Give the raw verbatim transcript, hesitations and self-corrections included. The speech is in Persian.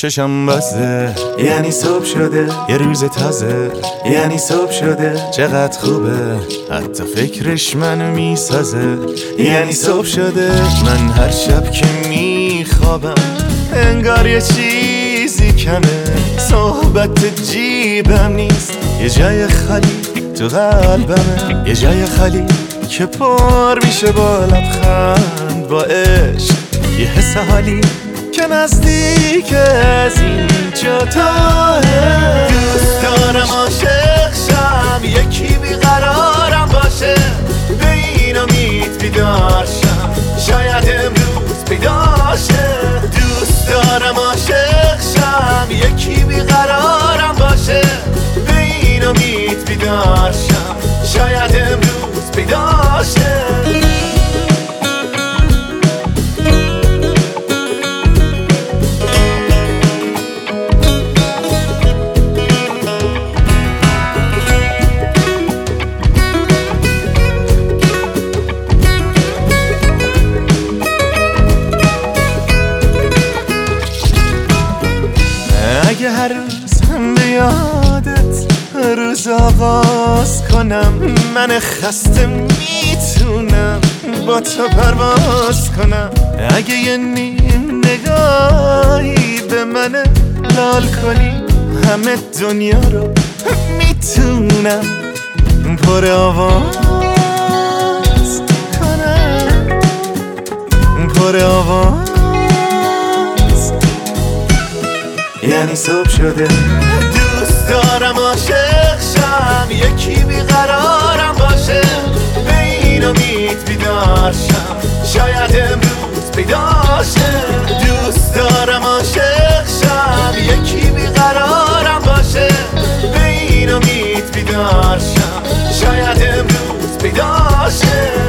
چشم بسته یعنی صبح شده، یه روز تازه یعنی صبح شده. چقدر خوبه حتی فکرش منو میسازه، یعنی صبح شده. من هر شب که میخوابم انگار یه چیزی کمه، صحبت جیبم نیست، یه جای خالی تو قلبمه، یه جای خالی که پر میشه با لبخند، با عشق، یه حس حالی که نزدیک از اینجا تاه. دوست دارم عاشق شم، یکی بیقرارم باشه، به این امید بیدار شم، شاید امروز بیدار شه. دوست دارم عاشق شم، یکی بیقرارم باشه، به این امید بیدار شم، شاید امروز بیدار شه. اگه هر روز هم به یادت روز آغاز کنم، من خسته میتونم با تو پرواز کنم. اگه یه نیم نگاهی به من لال کنی، همه دنیا رو میتونم پر آواز کنم، پر آواز. یعنی صبح شده. دوست دارم عاشق شم، یکی بیقرارم باشه، به این امید بیدار شم، شاید امروز بیدار شه. دوست دارم عاشق شم، یکی بیقرارم باشه، به این امید بیدار شم، شاید امروز بیدار شه.